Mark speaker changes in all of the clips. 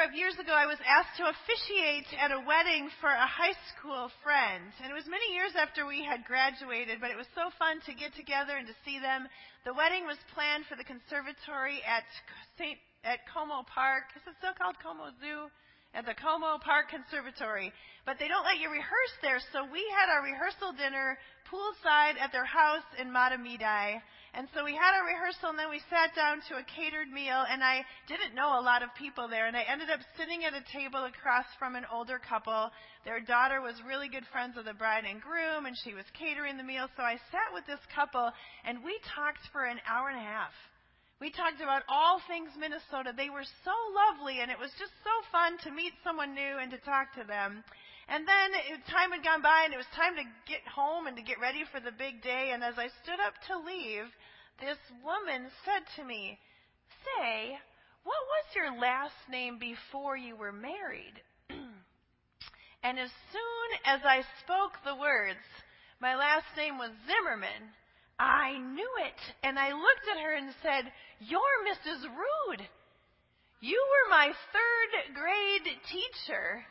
Speaker 1: of years ago, I was asked to officiate at a wedding for a high school friend. And it was many years after we had graduated, but it was so fun to get together and to see them. The wedding was planned for the conservatory at Como Park. Is it still called Como Zoo? At the Como Park Conservatory. But they don't let you rehearse there, so we had our rehearsal dinner poolside at their house in Matamidi. And so we had our rehearsal, and then we sat down to a catered meal, and I didn't know a lot of people there, and I ended up sitting at a table across from an older couple. Their daughter was really good friends with the bride and groom, and she was catering the meal, so I sat with this couple, and we talked for an hour and a half. We talked about all things Minnesota. They were so lovely, and it was just so fun to meet someone new and to talk to them. And then time had gone by, and it was time to get home and to get ready for the big day. And as I stood up to leave, this woman said to me, "Say, what was your last name before you were married?" And as soon as I spoke the words, my last name was Zimmerman, I knew it. And I looked at her and said, "You're Mrs. Rude. You were my third grade teacher."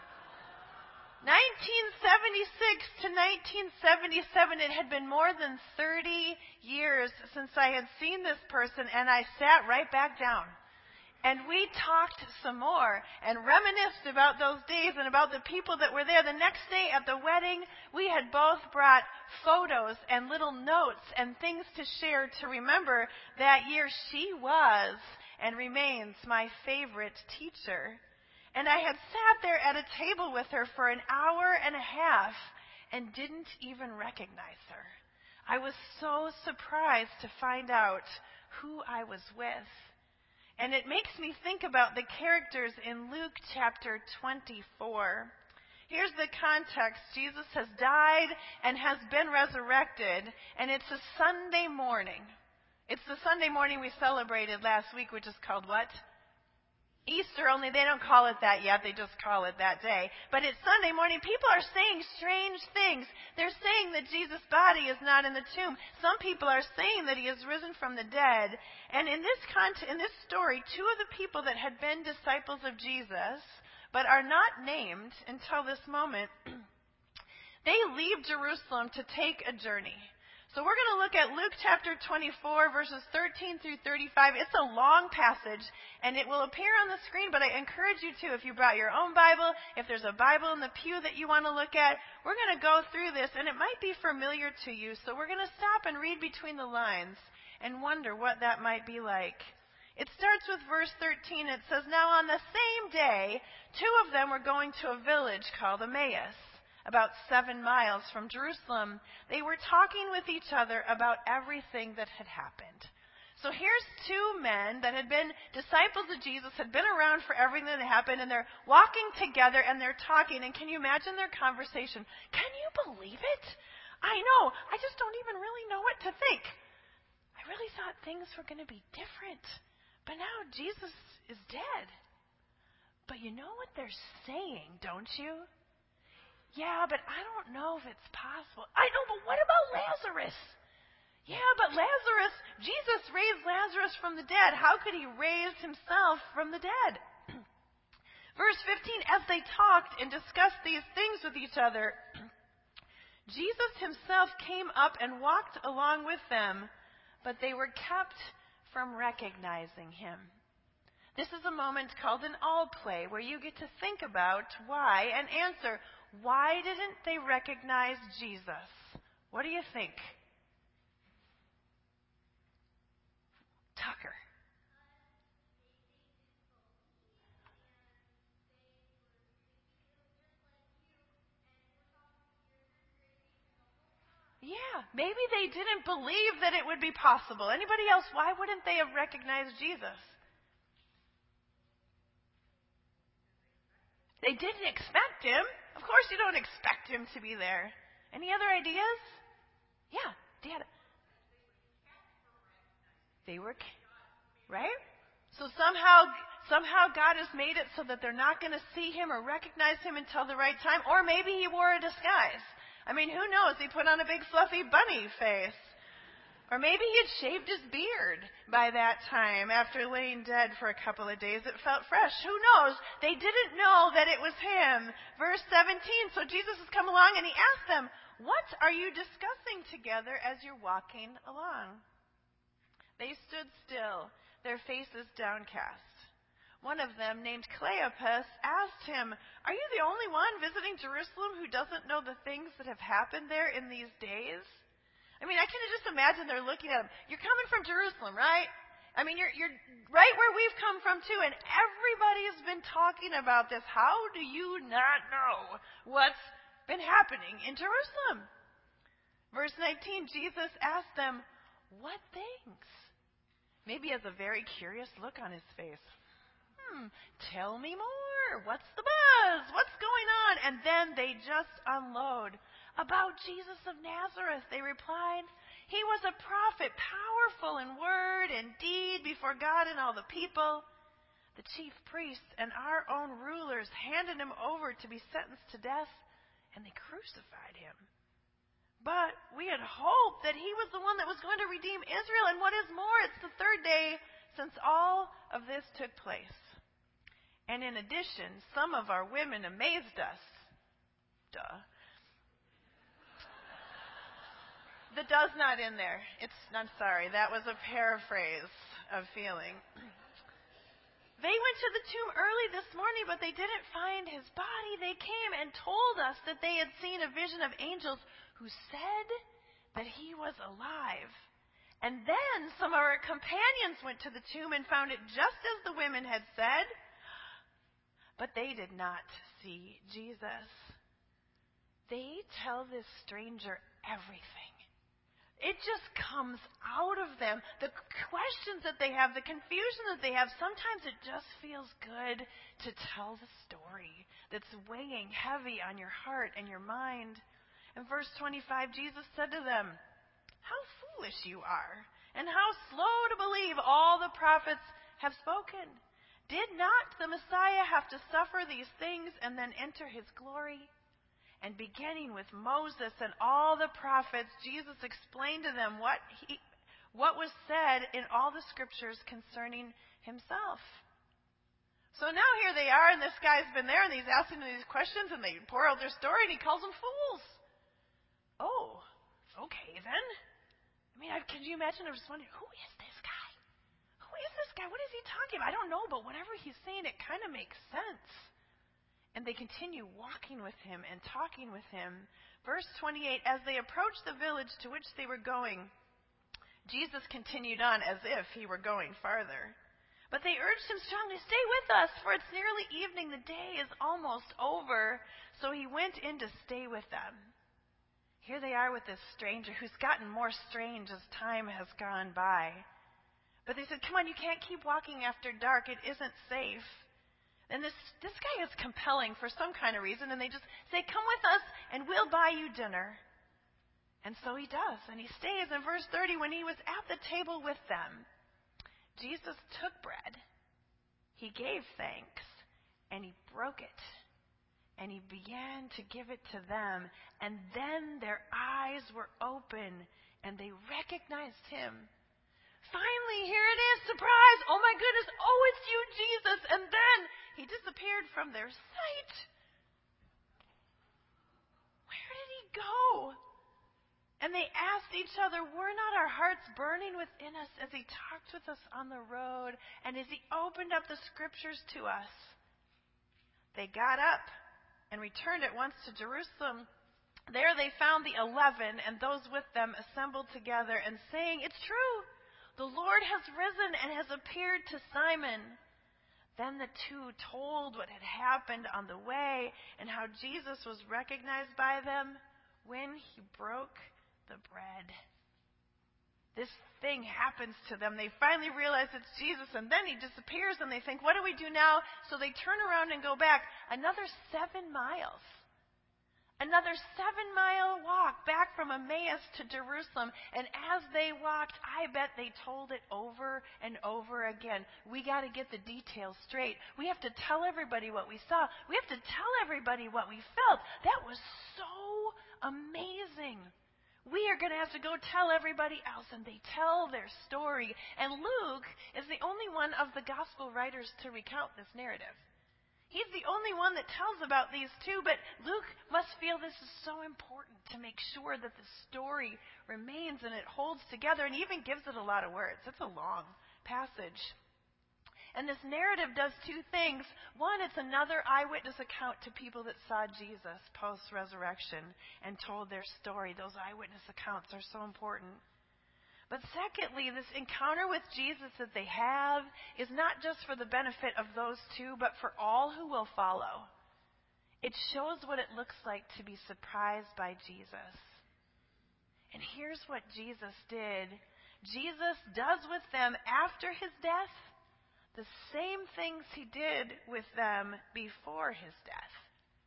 Speaker 1: 1976 to 1977, it had been more than 30 years since I had seen this person, and I sat right back down. And we talked some more and reminisced about those days and about the people that were there. The next day at the wedding, we had both brought photos and little notes and things to share to remember that year. She was and remains my favorite teacher. And I had sat there at a table with her for an hour and a half and didn't even recognize her. I was so surprised to find out who I was with. And it makes me think about the characters in Luke chapter 24. Here's the context. Jesus has died and has been resurrected, and it's a Sunday morning. It's the Sunday morning we celebrated last week, which is called what? Easter, only they don't call it that yet. They just call it that day. But it's Sunday morning. People are saying strange things. They're saying that Jesus' body is not in the tomb. Some people are saying that he is risen from the dead. And in this story, two of the people that had been disciples of Jesus, but are not named until this moment, they leave Jerusalem to take a journey. So we're going to look at Luke chapter 24, verses 13 through 35. It's a long passage, and it will appear on the screen, but I encourage you to, if you brought your own Bible, if there's a Bible in the pew that you want to look at, we're going to go through this, and it might be familiar to you. So we're going to stop and read between the lines and wonder what that might be like. It starts with verse 13. It says, "Now on the same day, two of them were going to a village called Emmaus, about 7 miles from Jerusalem. They were talking with each other about everything that had happened." So here's two men that had been disciples of Jesus, had been around for everything that happened, and they're walking together and they're talking. And can you imagine their conversation? "Can you believe it? I know. I just don't even really know what to think. I really thought things were going to be different. But now Jesus is dead. But you know what they're saying, don't you? Yeah, but I don't know if it's possible. I know, but what about Lazarus? Yeah, but Jesus raised Lazarus from the dead. How could he raise himself from the dead?" Verse 15, "As they talked and discussed these things with each other, Jesus himself came up and walked along with them, but they were kept from recognizing him." This is a moment called an all play, where you get to think about why and answer, why didn't they recognize Jesus? What do you think? Tucker. Yeah, maybe they didn't believe that it would be possible. Anybody else, why wouldn't they have recognized Jesus? They didn't expect him. Of course you don't expect him to be there. Any other ideas? Yeah, Dad. They were, right? So somehow God has made it so that they're not going to see him or recognize him until the right time. Or maybe he wore a disguise. I mean, who knows? He put on a big fluffy bunny face. Or maybe he had shaved his beard by that time after laying dead for a couple of days. It felt fresh. Who knows? They didn't know that it was him. Verse 17, so Jesus has come along and he asked them, "What are you discussing together as you're walking along?" They stood still, their faces downcast. One of them, named Cleopas, asked him, "Are you the only one visiting Jerusalem who doesn't know the things that have happened there in these days?" I mean, I can just imagine they're looking at him. You're coming from Jerusalem, right? I mean, you're right where we've come from too, and everybody's been talking about this. How do you not know what's been happening in Jerusalem? Verse 19, Jesus asked them, "What things?" Maybe he has a very curious look on his face. Tell me more. What's the buzz? What's going on? And then they just unload. "About Jesus of Nazareth," they replied. "He was a prophet, powerful in word and deed before God and all the people. The chief priests and our own rulers handed him over to be sentenced to death, and they crucified him. But we had hoped that he was the one that was going to redeem Israel. And what is more, it's the third day since all of this took place. And in addition, some of our women amazed us." Duh. The "does" not in there. I'm sorry, that was a paraphrase of feeling. "They went to the tomb early this morning, but they didn't find his body. They came and told us that they had seen a vision of angels who said that he was alive. And then some of our companions went to the tomb and found it just as the women had said, but they did not see Jesus." They tell this stranger everything. It just comes out of them. The questions that they have, the confusion that they have, sometimes it just feels good to tell the story that's weighing heavy on your heart and your mind. In verse 25, Jesus said to them, "How foolish you are, and how slow to believe all the prophets have spoken. Did not the Messiah have to suffer these things and then enter his glory?" And beginning with Moses and all the prophets, Jesus explained to them what was said in all the scriptures concerning himself. So now here they are, and this guy's been there, and he's asking them these questions, and they pour out their story, and he calls them fools. Oh, okay then. I mean, can you imagine? I was just wondering, who is this guy? Who is this guy? What is he talking about? I don't know, but whatever he's saying, it kind of makes sense. And they continue walking with him and talking with him. Verse 28, as they approached the village to which they were going, Jesus continued on as if he were going farther. But they urged him strongly, "Stay with us, for it's nearly evening. The day is almost over." So he went in to stay with them. Here they are with this stranger who's gotten more strange as time has gone by. But they said, "Come on, you can't keep walking after dark. It isn't safe." And this guy is compelling for some kind of reason, and they just say, "Come with us, and we'll buy you dinner." And so he does, and he stays. In verse 30, when he was at the table with them, Jesus took bread, he gave thanks, and he broke it, and he began to give it to them. And then their eyes were open, and they recognized him. Finally, here it is, surprise! Oh my goodness, oh, it's you, Jesus! And then he disappeared from their sight. Where did he go? And they asked each other, "Were not our hearts burning within us as he talked with us on the road and as he opened up the scriptures to us?" They got up and returned at once to Jerusalem. There they found the 11 and those with them assembled together and saying, "It's true, the Lord has risen and has appeared to Simon." Then the two told what had happened on the way and how Jesus was recognized by them when he broke the bread. This thing happens to them. They finally realize it's Jesus, and then he disappears, and they think, "What do we do now?" So they turn around and go back another 7 miles. Another 7-mile walk back from Emmaus to Jerusalem. And as they walked, I bet they told it over and over again. We got to get the details straight. We have to tell everybody what we saw. We have to tell everybody what we felt. That was so amazing. We are going to have to go tell everybody else, and they tell their story. And Luke is the only one of the gospel writers to recount this narrative. He's the only one that tells about these two, but Luke must feel this is so important to make sure that the story remains and it holds together, and even gives it a lot of words. It's a long passage. And this narrative does two things. One, it's another eyewitness account to people that saw Jesus post-resurrection and told their story. Those eyewitness accounts are so important. But secondly, this encounter with Jesus that they have is not just for the benefit of those two, but for all who will follow. It shows what it looks like to be surprised by Jesus. And here's what Jesus did. Jesus does with them after his death the same things he did with them before his death.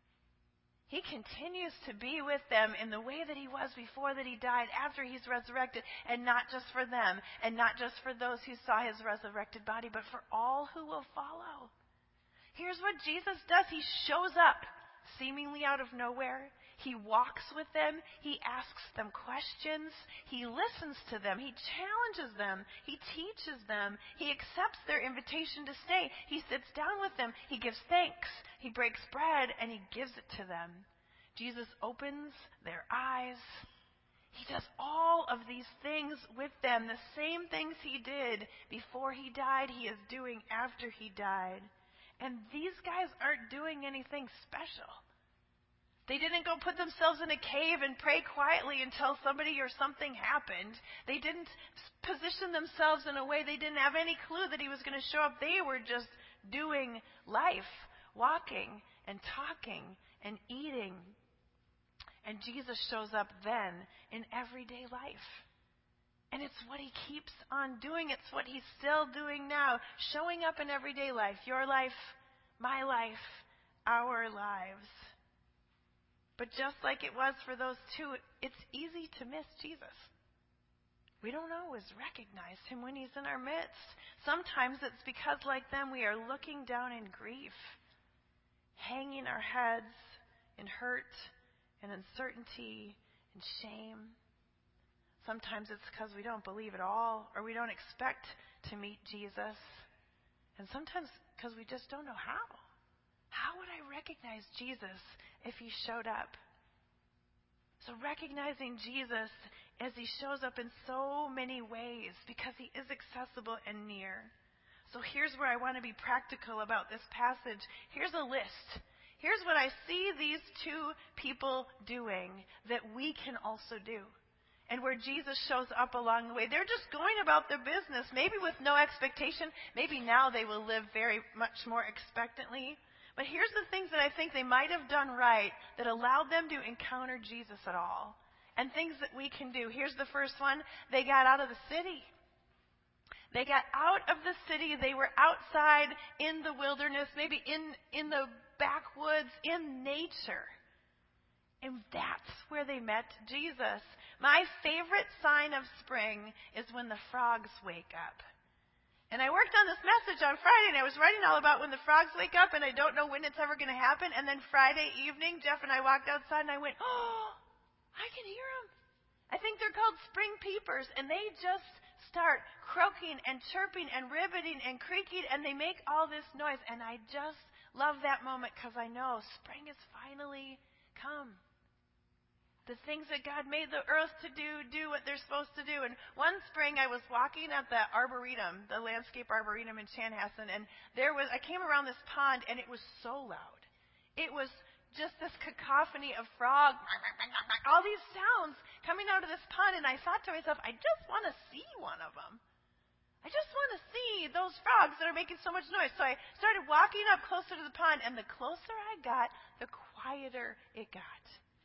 Speaker 1: He continues to be with them in the way that he was before that he died, after he's resurrected, and not just for them, and not just for those who saw his resurrected body, but for all who will follow. Here's what Jesus does. He shows up seemingly out of nowhere. He walks with them. He asks them questions. He listens to them. He challenges them. He teaches them. He accepts their invitation to stay. He sits down with them. He gives thanks. He breaks bread and he gives it to them. Jesus opens their eyes. He does all of these things with them. The same things he did before he died, he is doing after he died. And these guys aren't doing anything special. They didn't go put themselves in a cave and pray quietly until somebody or something happened. They didn't position themselves in a way they didn't have any clue that he was going to show up. They were just doing life, walking and talking and eating. And Jesus shows up then in everyday life. And it's what he keeps on doing. It's what he's still doing now. Showing up in everyday life. Your life, my life, our lives. But just like it was for those two, it's easy to miss Jesus. We don't always recognize him when he's in our midst. Sometimes it's because, like them, we are looking down in grief, hanging our heads in hurt and uncertainty and shame. Sometimes it's because we don't believe at all, or we don't expect to meet Jesus. And sometimes because we just don't know how. How would I recognize Jesus if he showed up? So recognizing Jesus as he shows up in so many ways because he is accessible and near. So here's where I want to be practical about this passage. Here's a list. Here's what I see these two people doing that we can also do. And where Jesus shows up along the way. They're just going about their business, maybe with no expectation. Maybe now they will live very much more expectantly. But here's the things that I think they might have done right that allowed them to encounter Jesus at all. And things that we can do. Here's the first one. They got out of the city. They got out of the city. They were outside in the wilderness, maybe in the backwoods, in nature. And that's where they met Jesus. My favorite sign of spring is when the frogs wake up. And I worked on this message on Friday, and I was writing all about when the frogs wake up, and I don't know when it's ever going to happen. And then Friday evening, Jeff and I walked outside, and I went, oh, I can hear them. I think they're called spring peepers, and they just start croaking and chirping and ribbiting and creaking, and they make all this noise. And I just love that moment because I know spring has finally come. The things that God made the earth to do what they're supposed to do. And one spring I was walking at the Arboretum, the landscape Arboretum in Chanhassen, and I came around this pond and it was so loud. It was just this cacophony of frogs, all these sounds coming out of this pond, and I thought to myself, I just want to see one of them. I just want to see those frogs that are making so much noise. So I started walking up closer to the pond, and the closer I got, the quieter it got.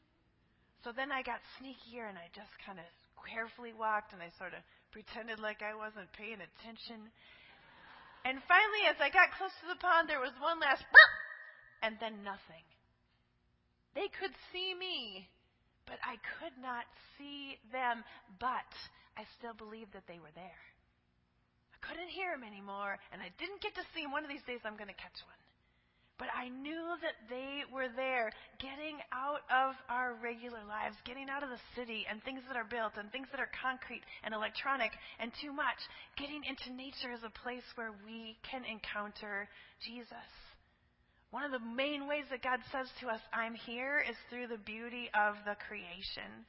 Speaker 1: So then I got sneakier and I just kind of carefully walked and I sort of pretended like I wasn't paying attention. And finally, as I got close to the pond, there was one last burp and then nothing. They could see me, but I could not see them. But I still believed that they were there. I couldn't hear them anymore and I didn't get to see them. One of these days I'm going to catch one. But I knew that they were there, getting out of our regular lives, getting out of the city and things that are built and things that are concrete and electronic and too much, getting into nature as a place where we can encounter Jesus. One of the main ways that God says to us, I'm here, is through the beauty of the creation.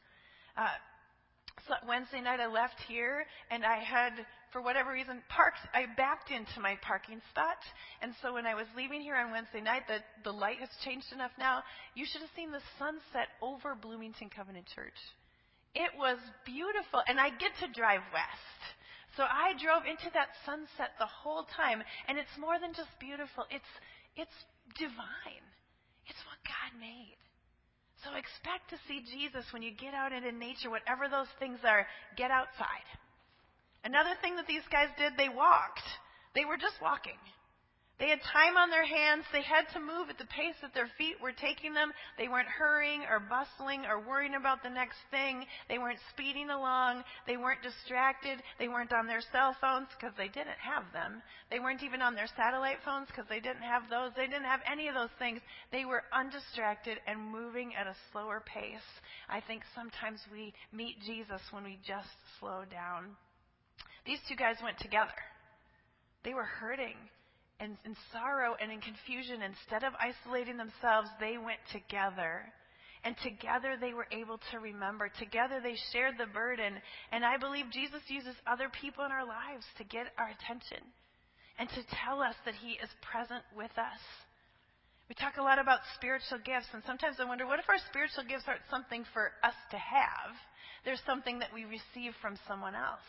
Speaker 1: So Wednesday night I left here and I had, for whatever reason, I backed into my parking spot. And so when I was leaving here on Wednesday night, the light has changed enough now. You should have seen the sunset over Bloomington Covenant Church. It was beautiful. And I get to drive west. So I drove into that sunset the whole time. And it's more than just beautiful. It's divine. It's what God made. So expect to see Jesus when you get out into nature, whatever those things are. Get outside. Another thing that these guys did, they walked. They were just walking. They had time on their hands. They had to move at the pace that their feet were taking them. They weren't hurrying or bustling or worrying about the next thing. They weren't speeding along. They weren't distracted. They weren't on their cell phones because they didn't have them. They weren't even on their satellite phones because they didn't have those. They didn't have any of those things. They were undistracted and moving at a slower pace. I think sometimes we meet Jesus when we just slow down. These two guys went together. They were hurting. And in sorrow and in confusion, instead of isolating themselves, they went together. And together they were able to remember. Together they shared the burden. And I believe Jesus uses other people in our lives to get our attention and to tell us that He is present with us. We talk a lot about spiritual gifts, and sometimes I wonder, what if our spiritual gifts aren't something for us to have? There's something that we receive from someone else.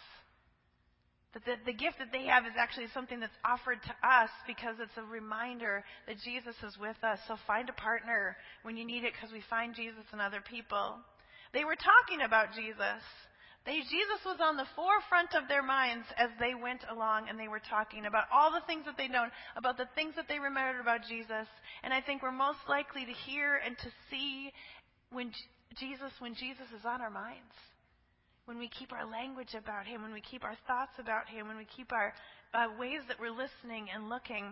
Speaker 1: That the gift that they have is actually something that's offered to us because it's a reminder that Jesus is with us. So find a partner when you need it, because we find Jesus in other people. They were talking about Jesus. Jesus was on the forefront of their minds as they went along, and they were talking about all the things that they'd known, about the things that they remembered about Jesus. And I think we're most likely to hear and to see when Jesus is on our minds. When we keep our language about Him, when we keep our thoughts about Him, when we keep our ways that we're listening and looking.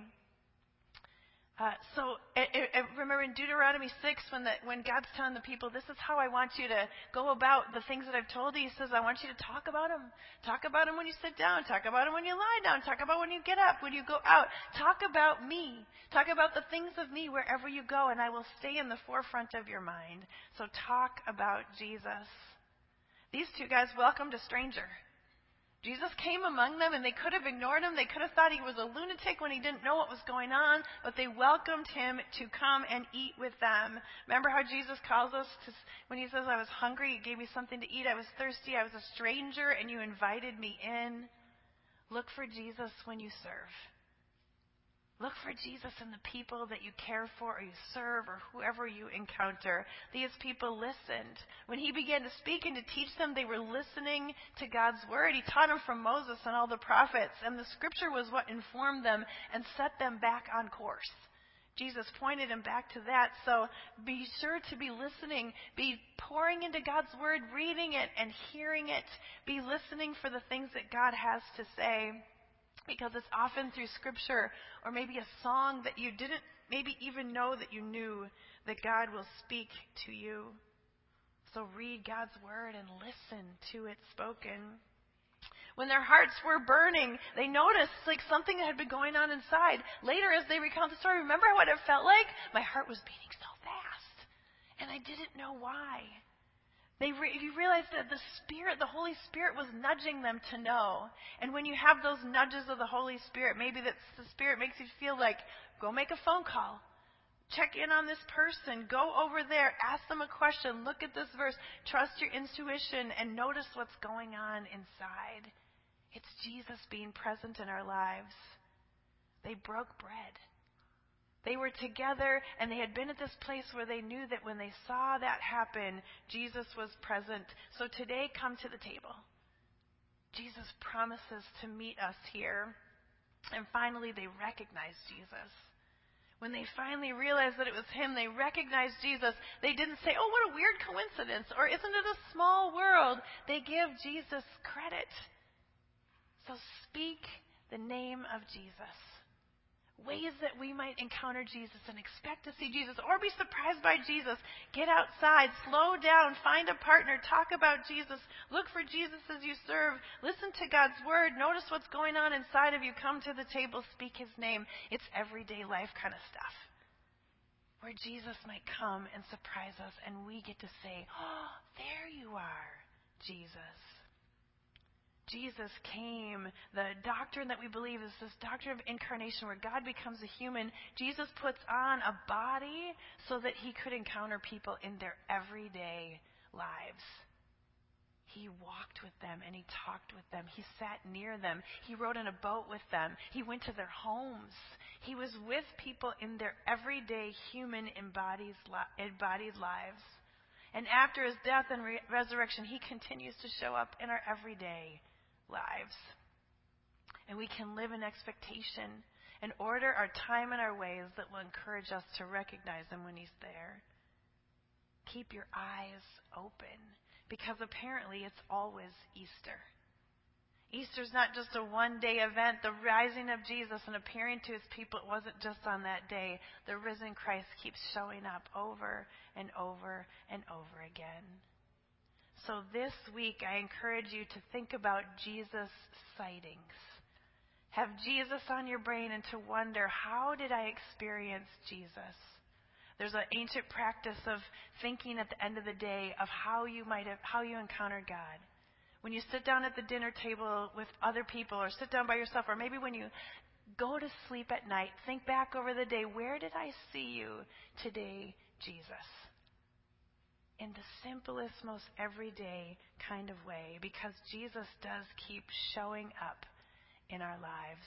Speaker 1: So remember in Deuteronomy 6, when God's telling the people, this is how I want you to go about the things that I've told you, He says, I want you to talk about them. Talk about them when you sit down. Talk about them when you lie down. Talk about when you get up, when you go out. Talk about me. Talk about the things of me wherever you go, and I will stay in the forefront of your mind. So talk about Jesus. These two guys welcomed a stranger. Jesus came among them, and they could have ignored him. They could have thought he was a lunatic when he didn't know what was going on, but they welcomed him to come and eat with them. Remember how Jesus calls us when He says, I was hungry, you gave me something to eat. I was thirsty, I was a stranger, and you invited me in. Look for Jesus when you serve. Look for Jesus in the people that you care for or you serve or whoever you encounter. These people listened. When He began to speak and to teach them, they were listening to God's word. He taught them from Moses and all the prophets, and the scripture was what informed them and set them back on course. Jesus pointed them back to that. So be sure to be listening. Be pouring into God's word, reading it and hearing it. Be listening for the things that God has to say. Because it's often through scripture or maybe a song that you didn't maybe even know that you knew that God will speak to you. So read God's word and listen to it spoken. When their hearts were burning, they noticed like something had been going on inside. Later, as they recount the story, remember what it felt like? My heart was beating so fast, and I didn't know why. You realize that the Holy Spirit was nudging them to know. And when you have those nudges of the Holy Spirit, maybe the Spirit makes you feel like, go make a phone call. Check in on this person. Go over there. Ask them a question. Look at this verse. Trust your intuition and notice what's going on inside. It's Jesus being present in our lives. They broke bread. They were together, and they had been at this place where they knew that when they saw that happen, Jesus was present. So today, come to the table. Jesus promises to meet us here. And finally, they recognized Jesus. When they finally realized that it was Him, they recognized Jesus. They didn't say, oh, what a weird coincidence, or isn't it a small world? They give Jesus credit. So speak the name of Jesus. ways that we might encounter Jesus and expect to see Jesus or be surprised by Jesus. Get outside, slow down, find a partner, talk about Jesus, look for Jesus as you serve, listen to God's word, notice what's going on inside of you, come to the table, speak his name. It's everyday life kind of stuff where Jesus might come and surprise us and we get to say, oh, there you are, Jesus. Jesus came. The doctrine that we believe is this doctrine of incarnation where God becomes a human. Jesus puts on a body so that he could encounter people in their everyday lives. He walked with them and he talked with them. He sat near them. He rode in a boat with them. He went to their homes. He was with people in their everyday human embodied lives. And after his death and resurrection, he continues to show up in our everyday lives. And we can live in expectation and order our time and our ways that will encourage us to recognize him when he's there. Keep your eyes open, because apparently it's always Easter. Easter's not just a one-day event. The rising of Jesus and appearing to his people, it wasn't just on that day. The risen Christ keeps showing up over and over and over again. So this week, I encourage you to think about Jesus sightings. Have Jesus on your brain and to wonder, how did I experience Jesus? There's an ancient practice of thinking at the end of the day of how you encountered God. When you sit down at the dinner table with other people or sit down by yourself, or maybe when you go to sleep at night, think back over the day, where did I see you today, Jesus? In the simplest, most everyday kind of way, because Jesus does keep showing up in our lives.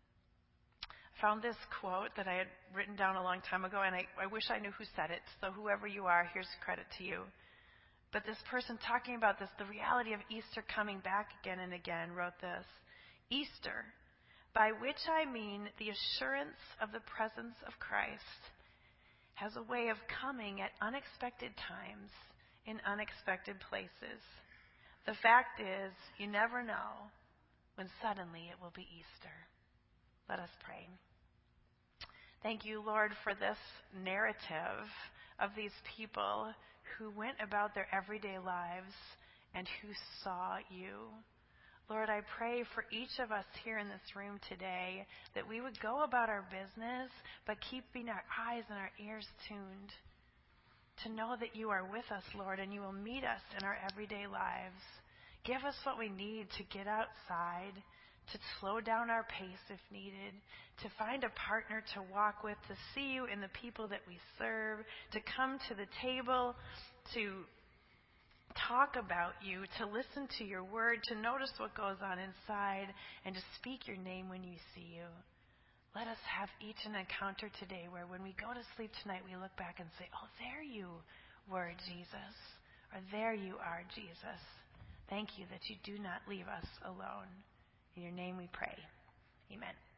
Speaker 1: I found this quote that I had written down a long time ago, and I wish I knew who said it, so whoever you are, here's credit to you. But this person talking about this, the reality of Easter coming back again and again, wrote this: Easter, by which I mean the assurance of the presence of Christ, has a way of coming at unexpected times in unexpected places. The fact is, you never know when suddenly it will be Easter. Let us pray. Thank you, Lord, for this narrative of these people who went about their everyday lives and who saw you. Lord, I pray for each of us here in this room today that we would go about our business, but keeping our eyes and our ears tuned to know that you are with us, Lord, and you will meet us in our everyday lives. Give us what we need to get outside, to slow down our pace if needed, to find a partner to walk with, to see you in the people that we serve, to come to the table, to talk about you, to listen to your word, to notice what goes on inside, and to speak your name when you see you. Let us have each an encounter today where when we go to sleep tonight, we look back and say, oh, there you were, Jesus, or there you are, Jesus. Thank you that you do not leave us alone. In your name we pray. Amen.